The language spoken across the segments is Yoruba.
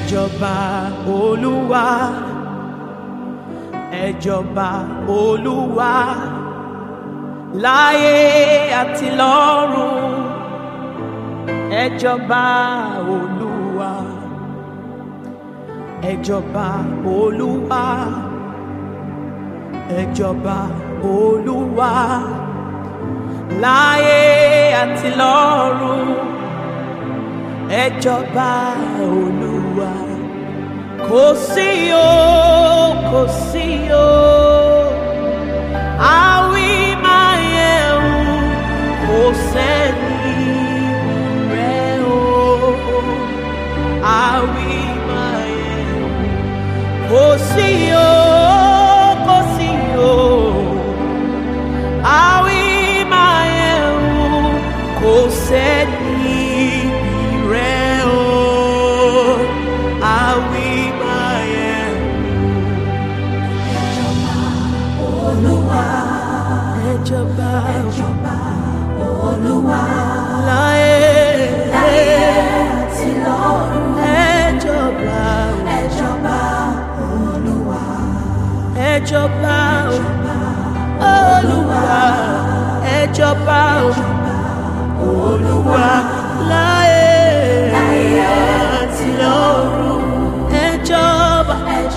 jọba Olúwa, ẹ jọba Olúwa, láyé àti lọ́run. Ẹ jọba Olúwa, ẹ jọba Olúwa, ẹ jọba Olúwa, láyé àti lọ́run. Ẹ jọba Olúwa, kò sí o, kò sí o, àwí máa yẹ̀wò, kò sẹ́ni rẹ̀ o, àwí máa yẹ̀wò, kò sí o, kò sí o, àwí máa yẹ̀wò, kò sẹ́ni. Ẹjọba Olúwa, láyé àti lọ́run. Ẹjọba Olúwa, ẹjọba Olúwa, ẹjọba Olúwa, láyé àti lọ́run. Ẹjọba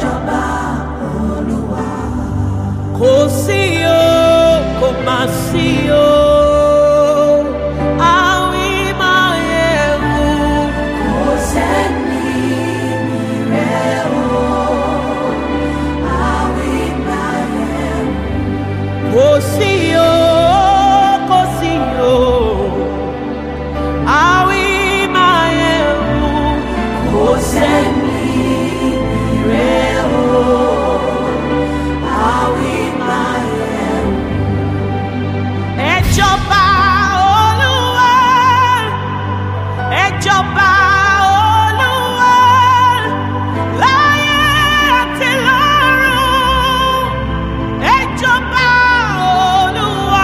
Olúwa, kò sí o, kò má sí o, àwí máa yẹ̀wò, kò sẹ́ni rẹ̀ o, àwí máa yẹ̀wò, kò sí o, kò sí o, àwí máa yẹ̀wò, kò sẹ́ni rẹ̀ o, àwí máa yẹ̀wò. Ẹjọba Olúwa, ẹjọba Olúwa, láyé àti lọ́run. Ẹjọba Olúwa,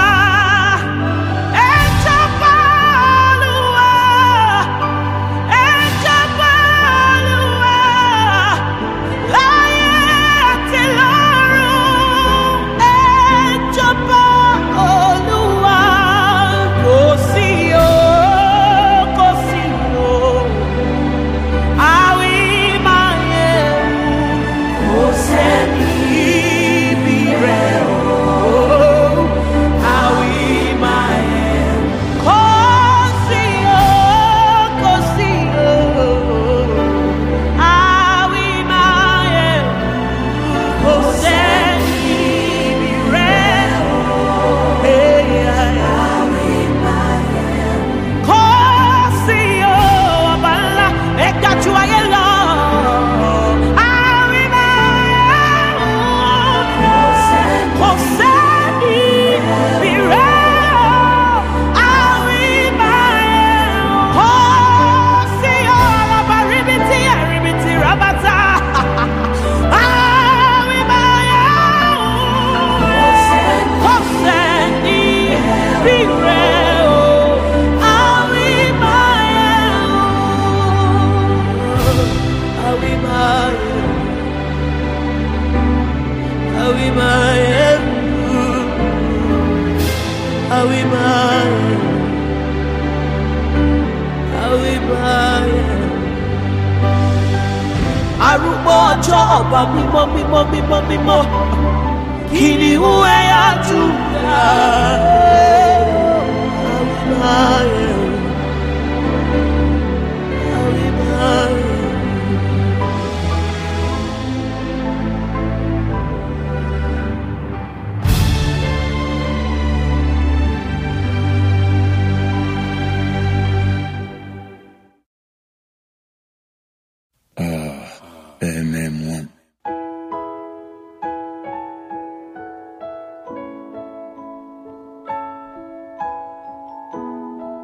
ẹjọba Olúwa, ẹjọba Olúwa, láyé àti lọ́run. Ẹjọba Olúwa, kò sí o, kò sí o, àwí máa yẹ̀wò, kò sẹ́ni bí rẹ̀ o, àwí máa yẹ̀wò, kò sí o, kò sí o, àwí máa yẹ̀wò, kò sẹ́ni bí rẹ̀ o. àwí máa yẹ̀wò, Kò sí o, ọba ńlá, ẹ ga jù ayé lọ. Àwí máa yẹ̀wò, kò sẹ́ni bí rẹ̀ o. Àwí máa yẹ̀wò, kò sí o, ọlọ́ba ríbitì ẹ̀ríbitì rábátà. Àwí máa yẹ̀wò, kò sẹ́ni bí rẹ̀ o. Àwí máa yẹ̀wò, àwí máa yẹ̀wò, àwí máa yẹ̀wò, àwí máa yẹ̀wò, àwí máa yẹ̀wò. Arúgbó ọjọ́, ọba mímọ́ mímọ́ mímọ́ mímọ́, kìnìún ẹ̀yà Júdà. Àwí máa yẹ̀wò, àwí máa yẹ̀wò. MM1.